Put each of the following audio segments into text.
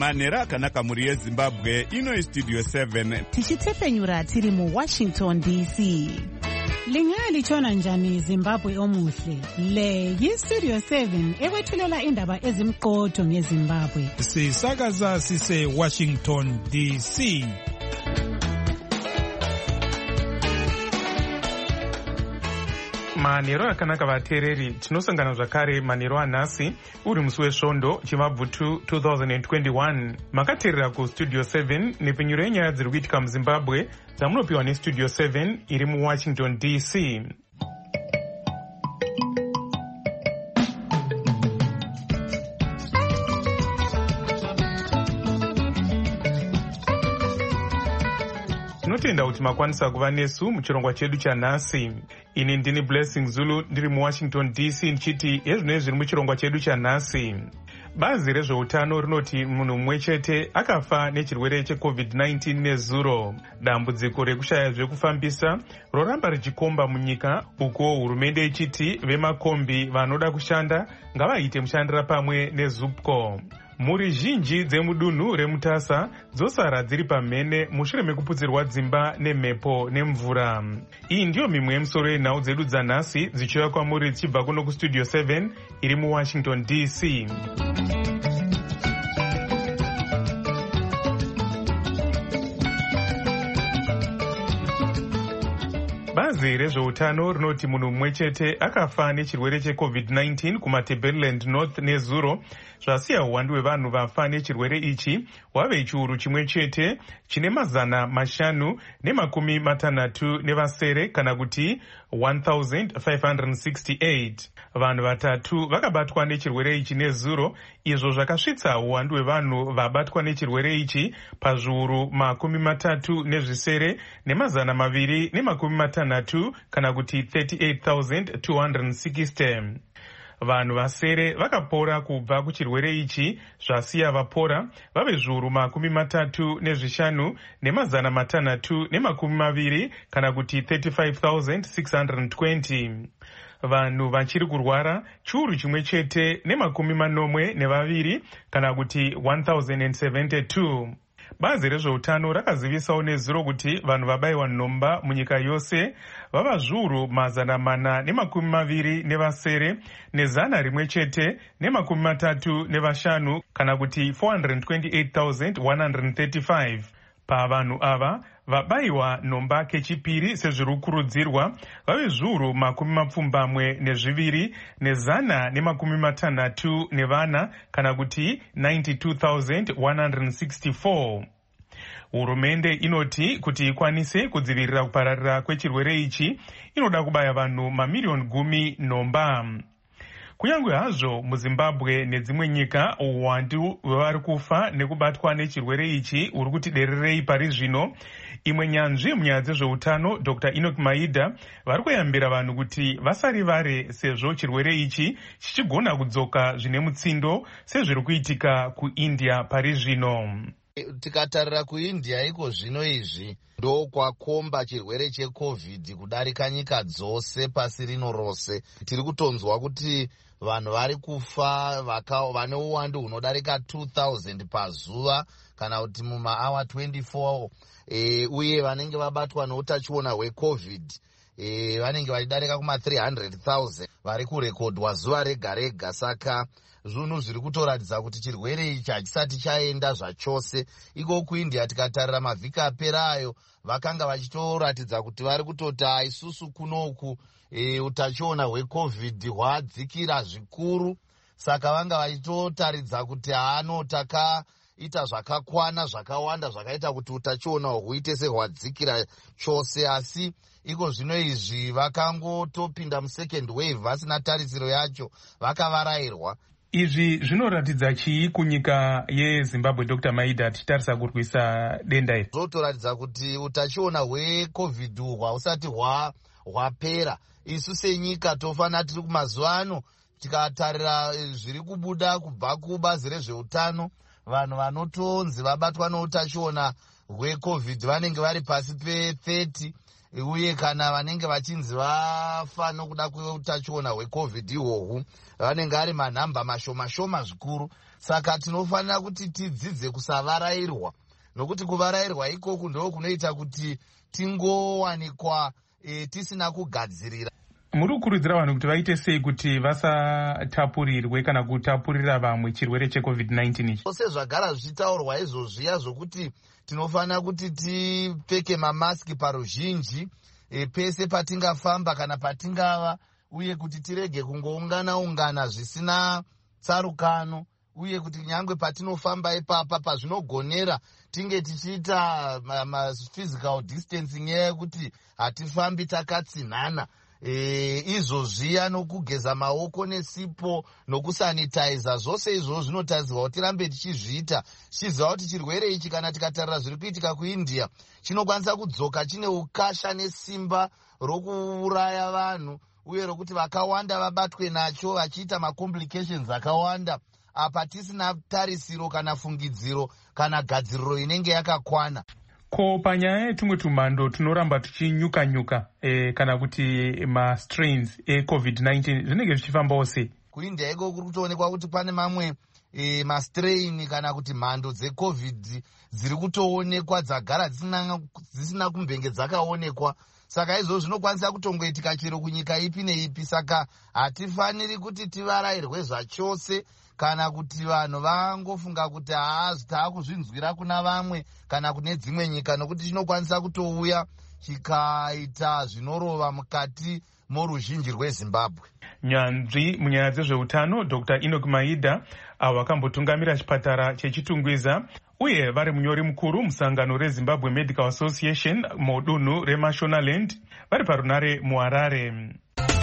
manhero akanaka mhuri yezimbabwe. Ino istudio 7 tichitefenyura tiri muWashington DC. Lingalitshona njani Zimbabwe omuhle? Le yistudio 7 ekwethulela indaba ezimqotho ngeZimbabwe. Sisakaza sise Washington DC. Manhero akanaka vateereri, tinosangana zvakare manhero anhasi uri musi wesvondo chimabvutu 2021. Makateerera kustudio 7 nepfenyuro yenyaya dziri kuitika muZimbabwe dzamunopiwa nestudio 7 iri muWashington DC. Tinotenda kuti makwanisa kuva nesu muchirongwa chedu chanhasi. Ini ndini Blessing Zulu ndiri muWashington DC ndichiti ezvinoi zviri muchirongwa chedu chanhasi. Bazi rezveutano rinoti munhu mumwe chete akafa nechirwere cheCovid-19 nezuro. Dambudziko rekushaya zvekufambisa roramba richikomba munyika, uko hurumende ichiti vemakombi vanoda kushanda ngavaite mushandira pamwe neZupco. Mhuri zhinji dzemudunhu remutasa dzosara dziri pamhene mushure mekuputsirwa dzimba nemhepo nemvura. Iyi ndiyo mimwe yemisoro yenhau dzedu dzanhasi dzichiuya kwamuri dzichibva kuno kustudio 7 iri muWashington DC. Bazi rezveutano rinoti munhu mumwe chete akafa nechirwere cheCovid-19 kumaTebeleland North nezuro, zvasiya uwandu hwevanhu vafa nechirwere ichi hwave chiuru chimwe chete chine 560 kana kuti 1568. Vanhu vatatu vakabatwa nechirwere ichi nezuro, izvo zvakasvitsa uwandu hwevanhu vabatwa nechirwere ichi pazviuru 37,260 kana kuti 38,260. Vanhu vasere vakapora kubva kuchirwere ichi, zvasiya vapora vave zviuru 35,620 kana kuti 35,620. Vanhu vachiri kurwara chiuru chimwe chete ne42 kana kuti 1072. Bazi rezveutano rakazivisawo nezuro kuti vanhu vabayiwa nhomba munyika yose vava zviuru 427 nezana rimwe chete ne35 kana kuti 428,135. Pavanhu ava vabayiwa nhomba kechipiri sezviri kukurudzirwa vave zviuru 72 nezana ne64 kana kuti 92,164. Hurumende inoti kuti ikwanise kudzivirira kupararira kwechirwere ichi inoda kubaya vanhu mamiliyoni 10 nhomba. Kunyange hazvo muZimbabwe nedzimwe nyika uwandu hwevari kufa nekubatwa nechirwere ichi uri kuti dererei pari zvino, imwe nyanzvi munyaya dzezveutano Dr. Enoch Maida vari kuyambira vanhu kuti vasarivare sezvo chirwere ichi chichigona kudzoka zvine mutsindo sezviri kuitika kuIndia pari zvino. Tikatarira kuIndia iko zvino izvi ndokwakomba chirwere cheCovid kudarika nyika dzose pasi rino rose. Tiri kutonzwa kuti vanhu vari kufa vane uwandu hunodarika 2000 pazuva kana kuti mumaawa 24, uye vanenge vabatwa neutachiona hweCovid vanenge vachidarika kuma 300,000 vari kurekodwa zuva rega rega. Saka zvinhu zviri kutoratidza kuti chirwere ichi hachisati chaenda zvachose. Iko kuIndia tikatarira mavhiki aperayo vakanga vachitoratidza kuti vari kutoti isusu kunoku utachiona hweCovid hwadzikira zvikuru. Saka vanga vachitotaridza kuti takaita zvakakwana zvakawanda zvakaita kuti utachiona huite sehwadzikira chose. Asi iko zvino izvi vakangotopinda musecond wave vasina tarisiro yacho, vakavarayirwa. Izvi zvinoratidza chii kunyika yeZimbabwe, Dr. Maida, tichitarisa kurwisa denda iri? Zvotoratidza kuti utachiona hweCovid hwausati hwapera. Isu senyika tofanira tiri kumazuva ano, tikatarira zviri kubuda kubva kubazi rezveutano, vanhu vanotonzi vabatwa neutachiona hweCovid vanenge vari pasi pe30. uye kana vanenge vachinzi vafa nokuda kweutachiona hwecovid ihwohwu vanenge ari manhamba mashoma zvikuru. Saka tinofanira kuti tidzidze kusavarayirwa, nokuti kuvarayirwa ikoku ndo kunoita kuti tingowanikwa tisina kugadzirira. Muri kukurudzira vanhu kuti vaite sei kuti vasatapurirwe kana kutapurira vamwe chirwere checovid-19 ichi? Sezvagara zvichitaurwa izvozviya zvokuti tinofanira kuti tipfeke mamaski paruzhinji pese patingafamba kana patingava, uye kuti tirege kungoungana zvisina tsarukano, uye kuti nyangwe patinofamba ipapa pazvinogonera tinge tichiita physical distancing yekuti hatifambi takatsinhana. Izvozviya nokugeza maoko nesipo nokusanitiza, zvose izvo zvinotarisirwa kuti tirambe tichizviita, tichiziva kuti chirwere ichi kana tikatarira zviri kuitika kuIndia chinokwanisa kudzoka chine ukasha nesimba rokuuraya vanhu, uye rokuti vakawanda vabatwe nacho vachiita macomplications akawanda, apa tisina tarisiro kana fungidziro kana gadziriro inenge yakakwana. Ko panyaya yetumwe tumhando tunoramba tuchinyuka kana kuti mastrains ecovid-19 zvinenge zvichifambawo sei? kuIndia iko kuri kutoonekwa kuti pane mamwe mastrain kana kuti mhando dzecovid dziri kutoonekwa dzagara dzisina kumbenge dzakaonekwa. Saka izvo zvinokwanisa kutongoitika chero kunyika ipi neipi. Saka hatifaniri kuti tivarayirwe zvachose kana kuti vanhu vangofunga kuti taakuzvinzwira kuna vamwe kana kune dzimwe nyika, nokuti chinokwanisa kutouya chikaita zvinorova mukati moruzhinji rweZimbabwe. Nyanzvi munyaya dzezveutano Dr. Enoch Maida avo vakambotungamira chipatara chechitungwiza uye vari munyori mukuru musangano reZimbabwe Medical Association mudunhu reMashonaland vari parunare muHarare.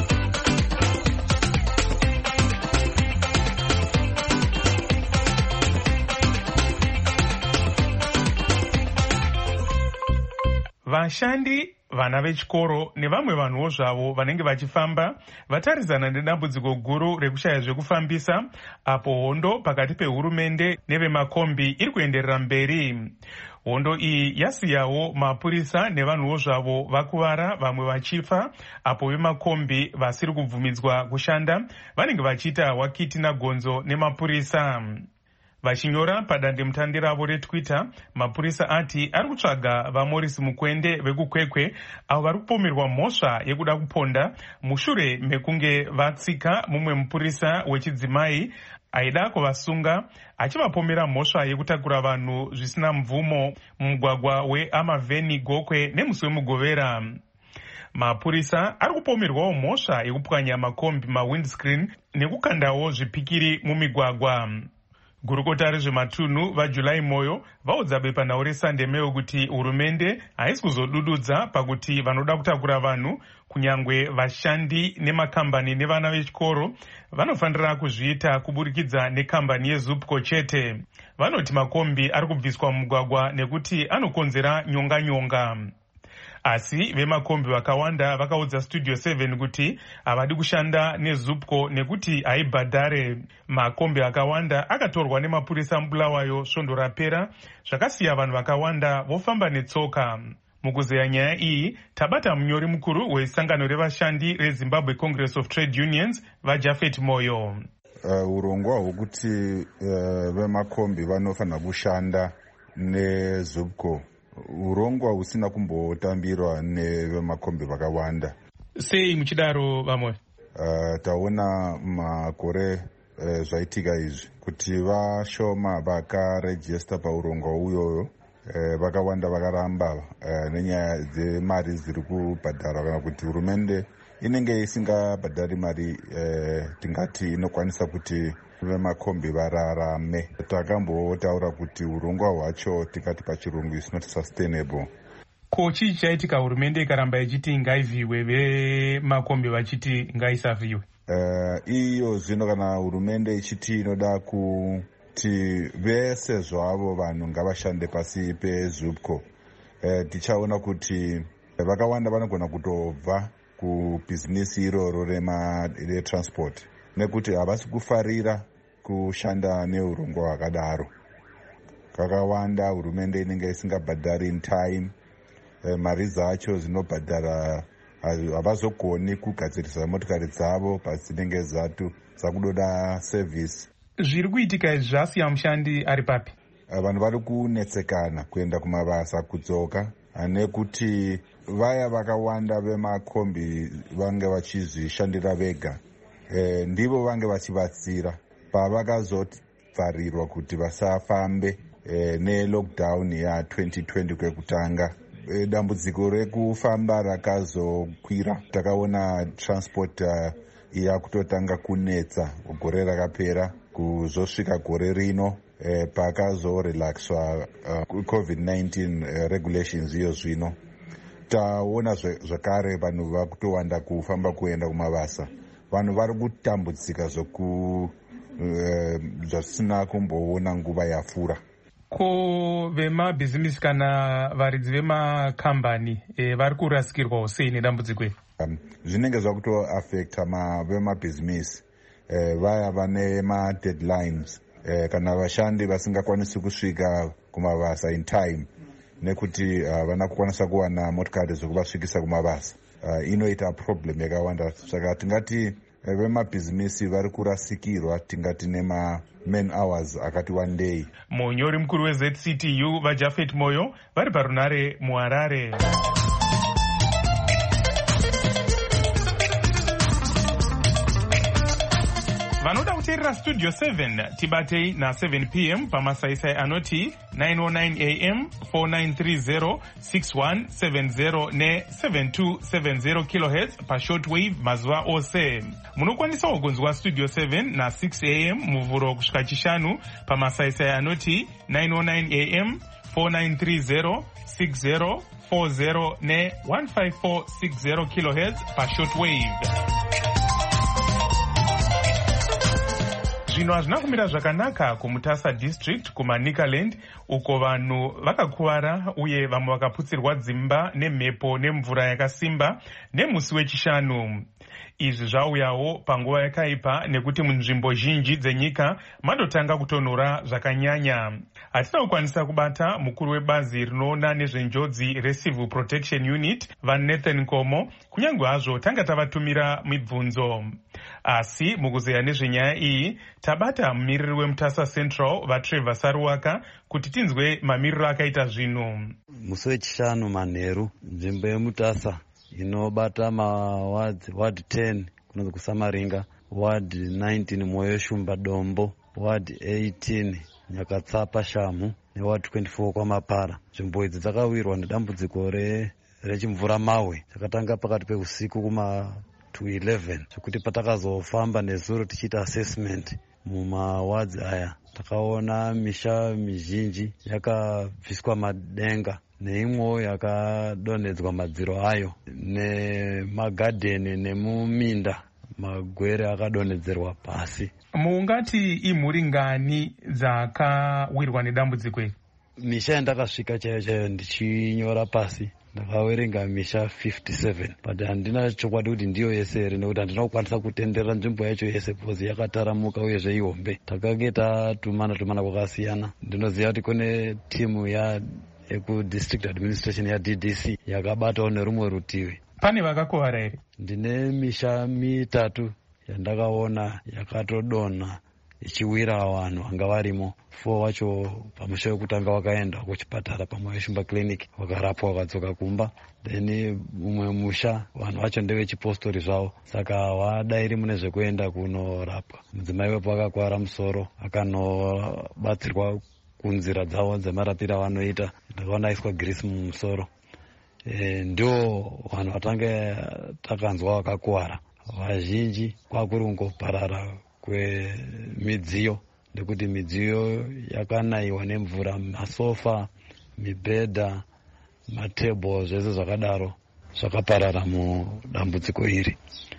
Vashandi, vana vechikoro nevamwe vanhuwo zvavo vanenge vachifamba vatarisana nedambudziko guru rekushaya zvekufambisa, apo hondo pakati pehurumende nevemakombi iri kuenderera mberi. Hondo iyi yasiyawo mapurisa nevanhuwo zvavo vakuvara, vamwe vachifa, apo vemakombi vasiri kubvumidzwa kushanda vanenge vachiita wakiti nagonzo nemapurisa. Vachinyora padandemutande ravo reTwitter, mapurisa ati ari kutsvaga vaMorris Mukwende vekukwekwe avo vari kupomerwa mhosva yekuda kuponda mushure mekunge vatsika mumwe mupurisa wechidzimai aida kuvasunga achivapomera mhosva yekutakura vanhu zvisina mvumo mumugwagwa weAmaveni Gokwe nemusi weMugovera. Mapurisa ari kupomerwawo mhosva yekupwanya makombi mawindscreen nekukandawo zvipikiri mumigwagwa. Gurukota rezvematunhu vaJulai Moyo vaudza bepanhau reSunday Mail kuti hurumende haisi kuzodududza pakuti vanoda kutakura vanhu, kunyangwe vashandi nemakambani nevana vechikoro, vanofanira kuzviita kuburikidza nekambani yeZupco chete. Vanoti makombi ari kubviswa mumugwagwa nekuti anokonzera nyonga. Asi vemakombi vakawanda vakaudza Studio 7 kuti havadi kushanda neZupco nekuti haibhadhare. Makombi akawanda akatorwa nemapurisa Bulawayo svondo rapera, zvakasiya vanhu vakawanda vofamba netsoka. Mukuzeya nyaya iyi, tabata munyori mukuru wesangano revashandi reZimbabwe Congress of Trade Unions vaJafet Moyo. Urongwa hwokuti vemakombi vanofanira kushanda neZupco urongwa husina kumbotambirwa nevemakombi vakawanda. Sei muchidaro vamwe? Taona makore zvaitika izvi kuti vashoma vakarejista paurongwa uyoyo, vakawanda vakaramba nenyaya dzemari dziri kubhadharwa, kana kuti hurumende inenge isingabhadhari mari tingati inokwanisa kuti vemakombi vararame. Takambotaura kuti urongwa hwacho tikati pachirungu is not sustainable. Ko chii chaitika hurumende ikaramba ichiti ngaivhiwe vemakombi vachiti ngaisavhiwe? Iyo zvino kana hurumende ichiti inoda kuti vese zvavo vanhu ngavashande pasi peZupco, tichaona kuti vakawanda vanogona kutobva kubhizinesi iroro retransport nekuti havasi kufarira kushanda neurongwa hwakadaro. Kakawanda hurumende inenge isingabhadhari in time, mari dzacho dzinobhadhara havazogoni kugadzirisa motikari dzavo pasi dzinenge dzakudoda sevhisi. Zviri kuitika izvi zvasiya mushandi ari papi? Vanhu vari kunetsekana kuenda kumabasa kudzoka, nekuti vaya vakawanda vemakombi vange vachizvishandira vega, ndivo vange vachivatsira pavakazovharirwa kuti vasafambe nelockdown ya2020 kwekutanga. Dambudziko rekufamba rakazokwira. Takaona transport yakutotanga kunetsa gore rakapera kuzosvika gore rino pakazorelaxwa COVID-19 regulations iyo zvino. Taona zvakare vanhu vakutowanda kufamba kuenda kumabasa. Vanhu vari kutambudzika zvisina kumboona nguva yafura. Ko vemabhizimisi kana varidzi vemakambani vari kurasikirwawo sei nedambudziko iri? Zvinenge zvakutoafekta vemabhizimisi vaya vane madeadlines, kana vashandi vasingakwanisi kusvika kumabasa in time nekuti havana kukwanisa kuwana motikari dzokuvasvikisa kumabasa. Inoita problem yakawanda. Saka tingati vemabhizimisi vari kurasikirwa, tingati nema-man hours akati wandei. Munyori mukuru weZCTU vaJafet Moyo vari parunare muHarare. Vanoda kuteerera Studio 7 tibatei na7 p.m. pamasaisai anoti 909 am 4930 6170 ne7270 kHz pashortwave mazuva ose. Munokwanisawo kunzwa Studio 7 na6 am muvhuro kusvika chishanu pamasaisai anoti 909 am 4930 6040 ne1540 kHz pashortwave. Zvino hazvina kumira zvakanaka kuMutasa district kumaNikaland, uko vanhu vakakuvara uye vamwe vakaputsirwa dzimba nemhepo nemvura yakasimba nemusi wechishanu. Izvi zvauyawo panguva yakaipa nekuti munzvimbo zhinji dzenyika mandotanga kutonhora zvakanyanya. Hatina kukwanisa kubata mukuru webazi rinoona nezvenjodzi reCivil Protection Unit vaNathan Komo, kunyange hazvo tanga tavatumira mibvunzo. Asi mukuzeya nezvenyaya iyi tabata mumiriri weMutasa Central vaTrevor Saruwaka kuti tinzwe mamiriro akaita zvino. Musi wechishanu manheru, nzvimbo yeMutasa inobata ward 10 kunonzi kuSamaringa, ward 19 Moyo Shumba Dombo, ward 18 Nyakatsapa Shamu neward 24 kwaMapara. Nzvimbo idzi dzakawirwa nedambudziko rechimvura mawe chakatanga pakati peusiku kuma 2:11, zvekuti patakazofamba nezuro tichiita assessment mumawards aya takaona misha mizhinji yakabviswa madenga neimwewo yakadonhedzwa madziro ayo, nemagadheni nemuminda magwere akadonhedzerwa pasi. Muungati imhuri ngani dzakawirwa nedambudziko iri? Misha yandakasvika chaiyo ndichinyora pasi ndakawerenga misha 57, but handina chokwadi kuti ndiyo yese here nekuti handina kukwanisa kutenderera nzvimbo yacho yese because yakataramuka uyezve ihombe. Takange tatumana kwakasiyana. Ndinoziva kuti kune timu yekudistrict administration yaDDC yakabatawo nerumwe rutivi. Pane vakakuvara here? Ndine misha mitatu yandakaona yakatodonha ichiwira vanhu vanga varimo. 4 wacho pamusha wekutanga wakaenda kuchipatara paMoyo Shumba Clinic wakarapwa wakadzoka kumba. Then mumwe musha vanhu vacho ndevechipostori zvavo, saka wadairi mune zvekuenda kunorapwa. Mudzimai wepo akakwara musoro akanobatsirwa kunzira dzavo dzemarapiro avanoita, ndakaona aiswa girisi mumusoro. Ndio vanhu vatange takanzwa vakakuwara. Vazhinji kwakuri kungoparara kwemidziyo, nekuti midziyo yakanayiwa nemvura, masofa, mibhedha, matebho, zvese zvakadaro zvakaparara mudambudziko iri.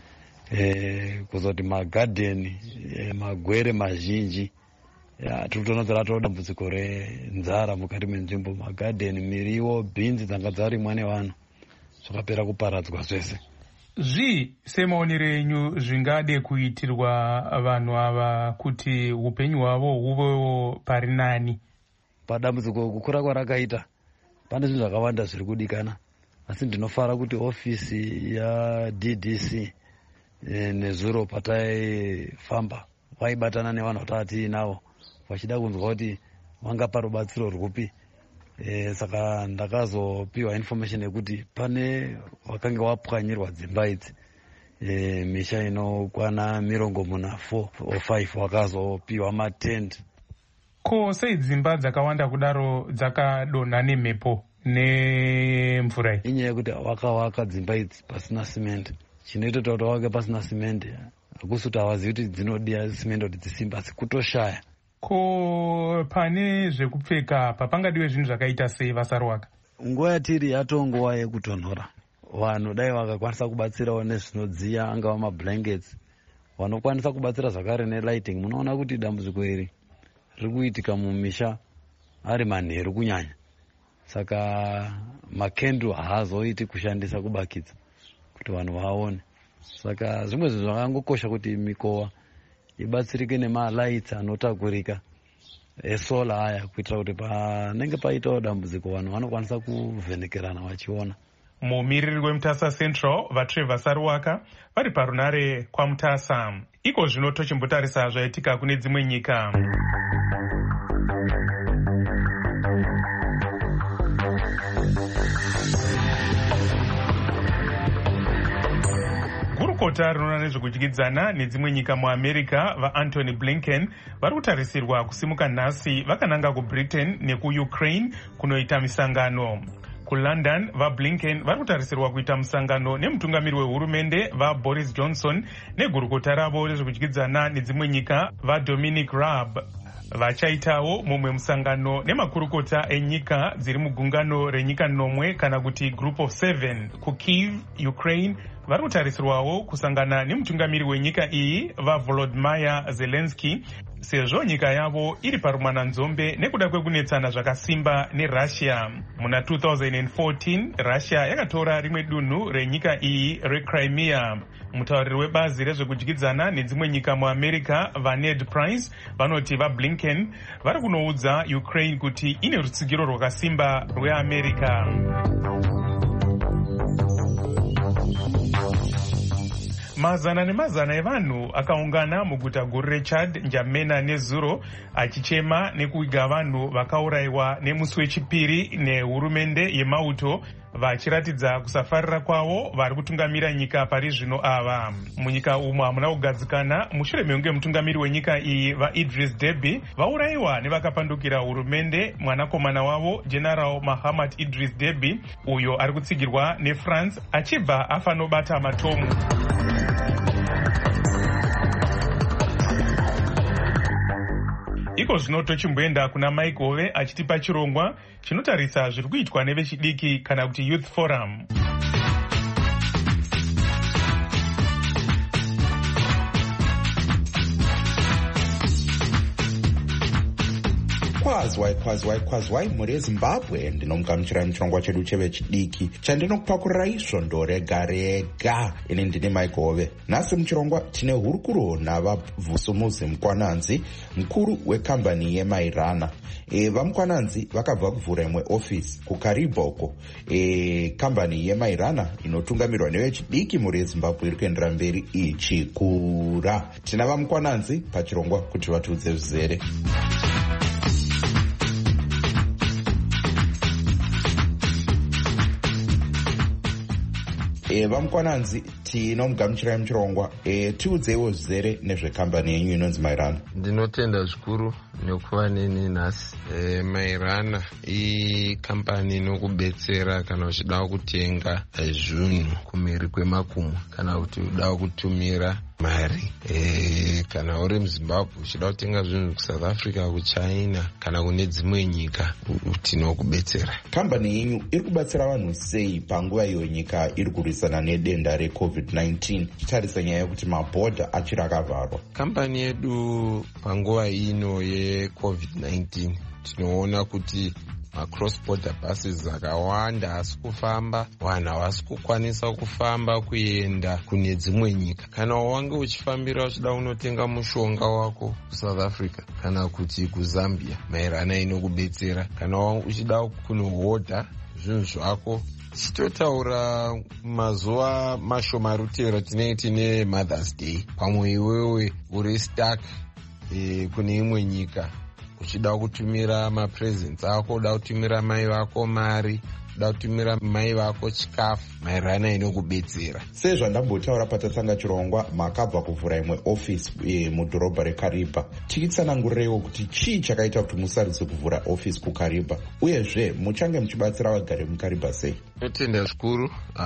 Kuzoti magadheni, magwere mazhinji, tirikutonodzera dambudziko renzara mukati menzvimbo. Magadheni, miriwo, bhinzi dzanga dzarimwa nevanhu zvakapera kuparadzwa zvese. Semaonero enyu zvingade kuitirwa vanhu ava kuti upenyu hwavo huvewo pari nani? Padambudziko kukura kwarakaita pane zvinhu zvakawanda zviri kudikana. asi ndinofara kuti ofisi yaDDC nezuro pataifamba vaibatana nevanhu vatati navo vachida kunzwa kuti vangapa rubatsiro rwupi. Saka ndakazopiwa information yekuti pane wakange wapwanyirwa dzimba idzi, misha inokwana 4 or 5 wakazopiwa matent. Ko sei dzimba dzakawanda kudaro dzakadonha nemhepo nemvura? Inyaya yekuti wakawaka dzimba idzi pasina simende. Chinoita kuti wake pasina simende hakusi kuti havazivi kuti dzinodiya simende kuti dzisimba, asi kutoshaya. Ko pane zvekupfeka papangadiwe zvinhu zvakaita sei vasarwaka? Nguva yatiri yatonguva yekutonhora, vanhu dai vakakwanisa kubatsirawo nezvinodziya, angava mablankets, vanokwanisa kubatsira zvakare nelighting. Munoona kuti dambudziko iri riri kuitika mumisha ari manheru kunyanya, saka makenduru haazoiti kushandisa kubakidza kuti vanhu vaone. Saka zvimwe zvinhu zvakangokosha kuti mikowa ibatsirike nemalights anotakurika esola aya, kuitira kuti panenge paitawo dambudziko vanhu vanokwanisa kuvhenekerana vachiona. Mumiriri weMutasa Central vaTrevor Saruwaka vari parunare kwaMutasa. Iko zvino tochimbotarisa zvaitika kune dzimwe nyika. Gurukota rinoona nezvekudyidzana nedzimwe nyika muAmerica vaAntony Blinken vari kutarisirwa kusimuka nhasi vakananga kuBritain nekuUkraine kunoita misangano. KuLondon vaBlinken vari kutarisirwa kuita musangano nemutungamiri wehurumende vaBoris Johnson negurukota ravo rezvekudyidzana nedzimwe nyika vaDominic Raab. Vachaitawo mumwe musangano nemakurukota enyika dziri mugungano renyika nomwe kana kuti Group of 7 kuKyiv, Ukraine. Vari kutarisirwawo kusangana nemutungamiri wenyika iyi vaVolodymyr Zelensky, sezvo nyika yavo iri parumwananzombe nekuda kwekunetsana zvakasimba neRussia. Muna 2014 Russia yakatora rimwe dunhu renyika iyi reCrimea. Mutauriri webazi rezvekudyidzana nedzimwe nyika muAmerica vaNed Price vanoti vaBlinken vari kunoudza Ukraine kuti ine rutsigiro rwakasimba rweAmerica. Mazana nemazana evanhu akaungana muguta guru reChad, Njamena nezuro, achichema nekuiga vanhu vakaurayiwa nemusi wechipiri nehurumende yemauto, vachiratidza kusafarira kwavo vari kutungamira nyika pari zvino ava. Munyika umu hamuna kugadzikana mushure mekunge mutungamiri wenyika iyi vaIdris Deby vaurayiwa nevakapandukira hurumende mwanakomana wavo General Mahamat Idris Deby, uyo ari kutsigirwa neFrance achibva afa nobata matomu. Iko zvino tochimboenda kuna Mike Hove achitipa chirongwa chinotarisa zviri kuitwa nevechidiki kana kuti Youth Forum. Kwazwai muri eZimbabwe, ndinomugamuchirai muchirongwa chedu chevechidiki chandinokupakurai svondo rega rega. Ini ndini Mike Hove. Nhasi muchirongwa tine hurukuro navabvusumuzi Mukwananzi, mukuru wekambani yeMairana. VaMukwananzi vakabva kuvhura imwe ofisi kuKariboko. Kambani yeMairana inotungamirwa nevechidiki muri eZimbabwe iri kuendera mberi ichikura. Tina vaMukwananzi pachirongwa kuti vatiudze zvizere. VaMukwananzi tinomugamuchirai muchirongwa, tiudzeiwo zvizere nezvekambani yenyu inonzi Mairana. Ndinotenda zvikuru nekuva neni nhasi. Mairana ikambani inokubetsera kana uchida kutenga zvinhu kumhiri kwemakumwa kana kuti uda kutumira mari, kana uri muZimbabwe uchida kutenga zvinhu kuSouth Africa, kuChina kana kune dzimwe nyika, tinokubetsera. Kambani yenyu iri kubatsira vanhu sei panguva iyo nyika iri kurwisana nedenda reCovid-19 tichitarisa nyaya yekuti mabhodha achiri akavharwa? Kambani yedu panguva ino yeCovid-19 tinoona kuti macross border buses akawanda hasi kufamba, vanhu havasi kukwanisa kufamba kuenda kune dzimwe nyika. Kana wange uchifambira uchida unotenga mushonga wako kuSouth Africa kana kuti kuZambia, Mairana inokubetsera. Kana uchida kunohodha zvinhu zvako Tichitotaura mazuva mashomarutero tinenge tine Mother's Day. Pamwe iwewe uri stuck kune imwe nyika uchida kutumira mapresents ako, uda kutumira mai vako mari, uda kutumira mai vako chikafu maererano inokubetsera. Sezvandambotaura patatanga chirongwa, makabva kuvhura imwe ofisi mudhorobha reKariba. Tikitsanangurirewo kuti chii chakaita kuti musaridze kuvhura ofisi kuKariba, uyezve muchange muchibatsira vagari muKariba sei? Tinotenda zvikuru,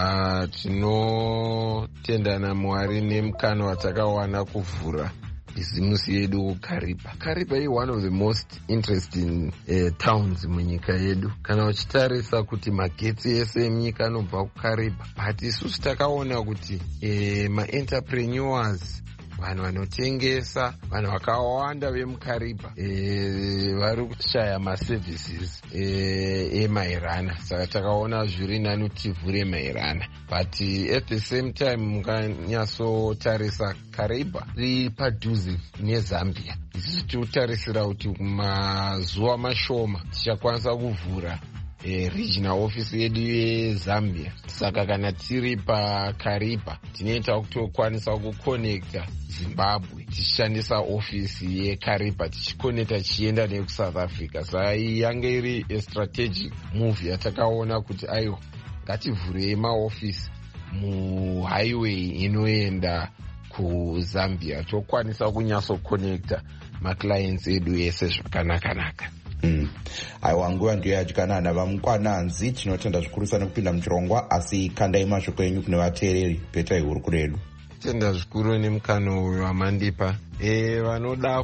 tinotenda naMwari nemukana watakawana kuvhura bhizimusi yedu kuKariba. Kariba is one of the most interesting towns munyika yedu. Kana uchitarisa kuti magetsi ese emunyika anobva kuKariba, but isusu takaona kuti ma-entrepreneurs, vanhu vanotengesa, vanhu vakawanda vemuKariba vari kushaya maservices emairana, saka takaona zviri nani tivhure mairana. But at the same time mukanyatsotarisa Kariba ri padhuze neZambia. Isusu tirikutarisira kuti mazuva mashoma tichakwanisa kuvhura regional office yedu yeZambia. Saka kana tiri paKariba tinoita kutokwanisa kuconnecta Zimbabwe tichishandisa ofisi yeKariba, tichikonekta tichienda nekuSouth Africa. Saka iyi yange iri strategic move yatakaona kuti aiwa, ngativhurei maofisi muhighway inoenda kuZambia, tokwanisa kunyatsokonekta maclients edu ese zvakanaka. Aiwa, nguva ndiyo yadyanana vamukwananzi. Tinotenda zvikuru nekupinda muchirongwa, asi kandai mashoko enyu kune vateereri. Petai huru kuredu. Tenda zvikuru nemukana uyo wamandipa. Vanoda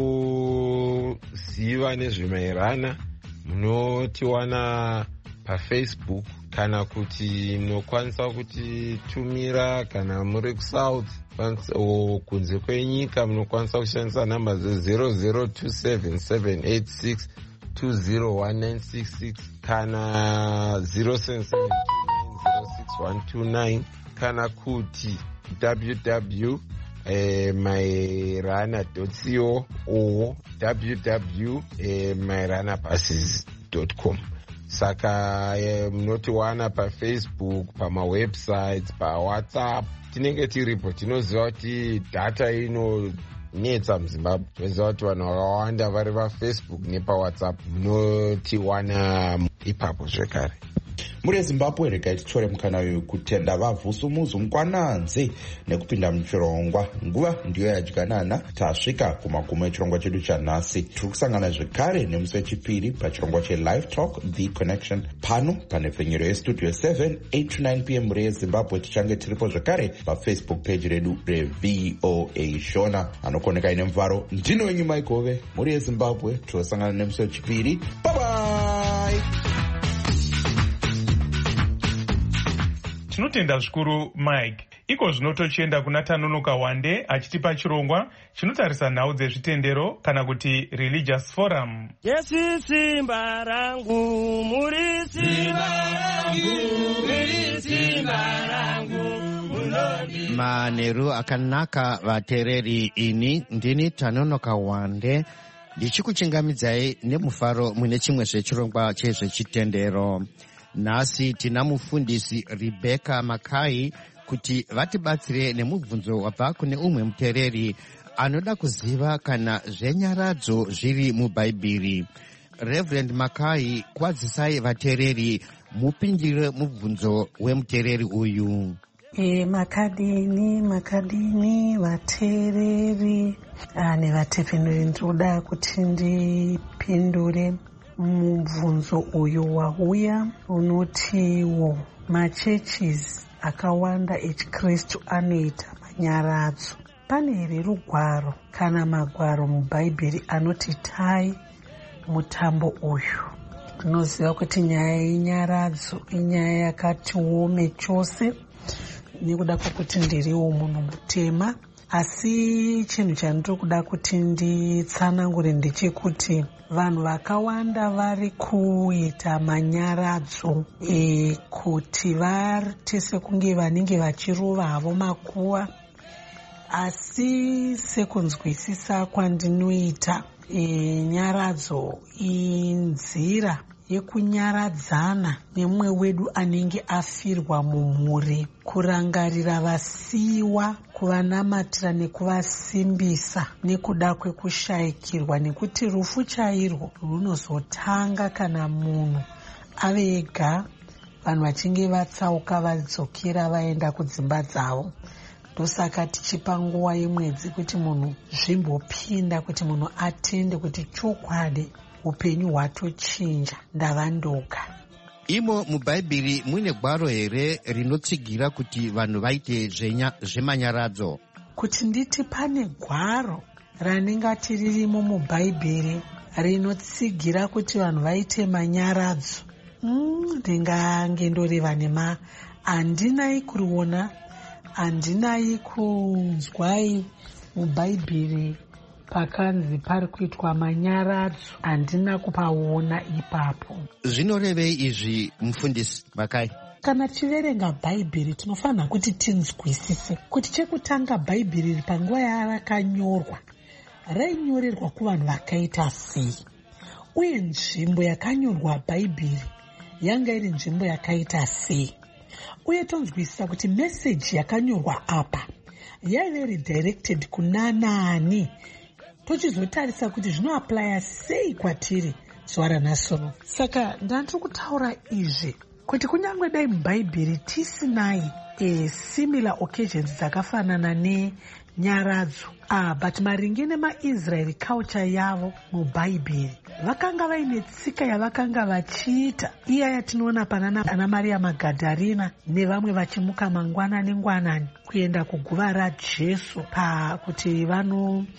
kuziva nezvemairana munotiwana paFacebook, kana kuti munokwanisa kutitumira kana muri kuSouth kunze kwenyika munokwanisa kushandisa namba ze0027786201966 kana 0779061129 kana kuti www.mairana.co or www.mairanabuses.com. Saka munotiwana paFacebook, pamawebsites, paWhatsApp. Tinenge tiripo. Tinoziva kuti data inonetsa muZimbabwe. Tinoziva kuti vanhu vakawanda vari paFacebook nepaWhatsApp. Munotiwana ipapo zvekare. Muri Zimbabwe, regai titore mukana uyu kutenda vavhusumuzu mukwananzi nekupinda muchirongwa. Nguva ndiyo yadyanana. Tasvika kumagumo echirongwa chedu chanhasi. Tiri kusangana zvekare nemusi wechipiri pachirongwa cheLive Talk The Connection pano pane pfenyero yestudio 7 8 to 9 p.m. muri yeZimbabwe. Tichange tiripo zvekare paFacebook page redu reVOA Shona. Anokoneka ine mvaro ndino wenyu Maikove muri yeZimbabwe. Tosangana nemusi wechipiri. Bye bye. Tinotenda zvikuru Mike. Iko zvino tochienda kuna Tanonoka Wande achitipa chirongwa chinotarisa nhau dzezvitendero kana kuti religious forum. Yesu simba rangu, muri simba rangu, muri simba rangu. Manheru akanaka vateereri, ini ndini Tanonoka Wande ndichikuchingamidzai nemufaro mune chimwe zvechirongwa chezvechitendero. Nhasi tina mufundisi Rebecca Makai kuti vatibatsire nemubvunzo wabva kune umwe muteereri anoda kuziva kana zvenyaradzo zviri mubhaibheri. Reverend Makai, kwadzisai vateereri mupindire mubvunzo wemuteereri uyu. Makadini vateereri nevatepfenuri, ndinoda kuti ndipindure mubvunzo uyu wauya unotiwo machurches akawanda echiKristu anoita manyaradzo. Pane here rugwaro kana magwaro mubhaibheri anoti tai mutambo uyu? Tinoziva kuti nyaya yenyaradzo inyaya yakati wome chose nekuda kwokuti ndiriwo munhu mutema, asi chinhu chandiri kuda kuti nditsanangure ndechekuti vanhu vakawanda vari kuita manyaradzo kuti vaite sekunge vanenge vachirova havo makuva, asi sekunzwisisa kwandinoita, nyaradzo inzira yekunyaradzana nemumwe wedu anenge afirwa mumhuri, kurangarira vasiyiwa, kuvanamatira nekuvasimbisa nekuda kwekushayikirwa, nekuti rufu chairwo runozotanga kana munhu ave ega, vanhu vachinge vatsauka vadzokera vaenda kudzimba dzavo. Ndosaka tichipa nguva yemwedzi kuti munhu zvimbopinda, kuti munhu atende kuti chokwadi upenyu hwatochinja, ndavandoka. Imo mubhaibheri mune gwaro here rinotsigira kuti vanhu vaite zvemanyaradzo? Kuti nditi pane gwaro ranengati ririmo mubhaibheri rinotsigira kuti vanhu vaite manyaradzo, ndingange ndoreva nema, handinai kuriona, handinai kunzwai mubhaibheri pakanzi pari kuitwa manyaradzo, handina kupaona ipapo. Zvinorevei izvi mufundisi Makai? Kana tiverenga bhaibheri tinofanira kuti tinzwisise kuti chekutanga bhaibheri panguva yarakanyorwa rainyorerwa kuvanhu vakaita sei, uye nzvimbo yakanyorwa bhaibheri yanga iri nzvimbo yakaita sei, uye tonzwisisa kuti meseji yakanyorwa apa yaive redirected kuna nani, tochizotarisa kuti zvinoaplaya sei kwatiri zuva ranasono. Saka ndandiri kutaura izvi kuti kunyange dai mubhaibheri tisinai similar occasions dzakafanana nenyaradzo, but maringe nemaIsraeri culture yavo mubhaibheri vakanga vaine tsika yavakanga vachiita, iya yatinoona pana Maria Magadharina nevamwe vachimuka mangwanani kuenda kuguva raJesu pakuti vanoona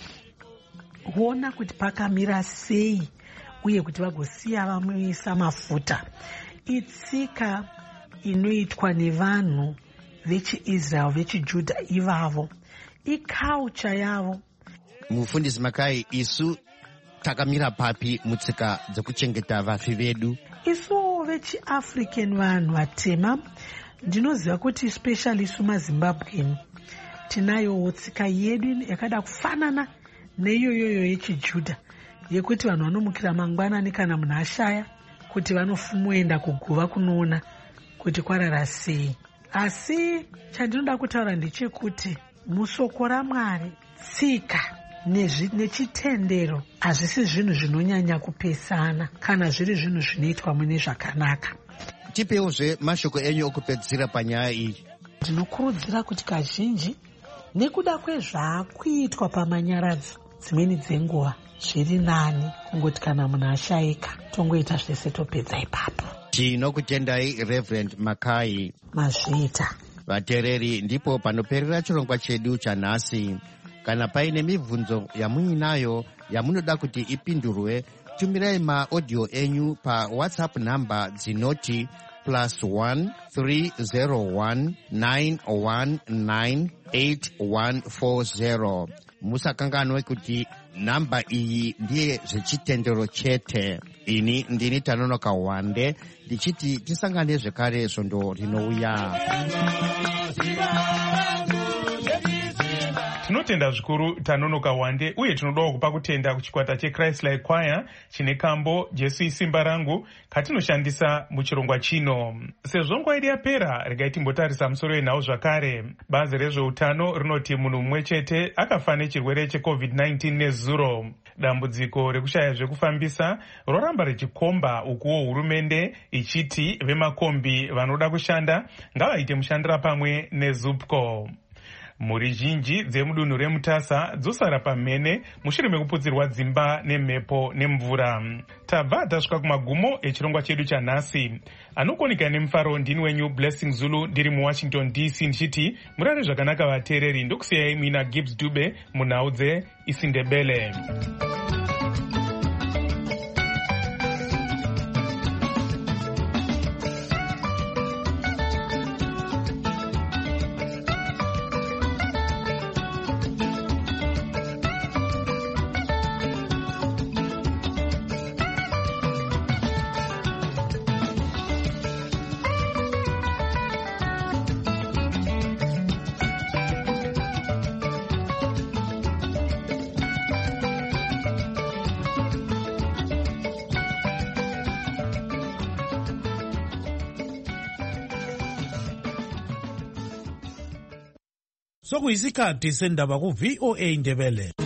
kuti pakamira sei uye kuti vagosiya vamuisa mafuta. Itsika inoitwa nevanhu vechiIsrael vechiJudha ivavo, iculture yavo. Mufundisi Makai, isu takamira papi mutsika dzekuchengeta vafi vedu? Isu vechiAfrican vanhu vatema, ndinoziva kuti especially isu maZimbabwean tinayo tsika yedu yakada kufanana neiyoyoyo yechiJudha, yekuti vanhu vanomukira mangwanani kana munhu ashaya, kuti vanofumoenda kuguva kunoona kuti kwarara sei. Asi chandinoda kutaura ndechekuti musoko raMwari tsika nechitendero hazvisi zvinhu zvinonyanya kupesana kana zviri zvinhu zvinoitwa mune zvakanaka. Tipeuzve mashoko enyu okupedzisira panyaya iyi. Ndinokurudzira kuti kazhinji nekuda kwezvakuitwa pamanyaradzo, dzimweni dzenguva zviri nani kungoti kana munhu ashayika tongoita zvese topedza ipapo. Tinokutendai Reverend Makai Mazvita. Vateereri, ndipo panoperera chirongwa chedu chanhasi. Kana paine mibvunzo yamuinayo yamunoda kuti ipindurwe, tumirai maaudio enyu pa WhatsApp namba dzinoti +1 301 919 8140. Musakanganwe kuti namba iyi ndiye zvechitendero chete. Ini ndini Tanonoka Wande ndichiti tisangane zvekare svondo rinouya. Tinotenda zvikuru Tanonoka Wande, uye tinodawo kupa kutenda kuchikwata cheChrist-like Choir chine kambo Jesu isimba rangu katinoshandisa muchirongwa chino. Sezvo nguva yedu yapera, regai timbotarisa musoro wenhau zvakare. Bazi rezveutano rinoti munhu mumwe chete akafa nechirwere cheCovid-19 nezuro. Dambudziko rekushaya zvekufambisa roramba richikomba, ukuwo hurumende ichiti vemakombi vanoda kushanda ngavaite mushandira pamwe neZUPCO. Mhuri zhinji dzemudunhu reMutasa dzosara pamhene mushure mekuputsirwa dzimba nemhepo nemvura. Tabva tasvika kumagumo echirongwa chedu chanhasi. Anokonika nemufaro ndini wenyu Blessing Zulu ndiri muWashington DC ndichiti murare zvakanaka vateereri. Ndokusiyai muina Gibbs Dube munhau dzeIsindebele. sokuyisikhathi sendaba ku-VOA Ndebele.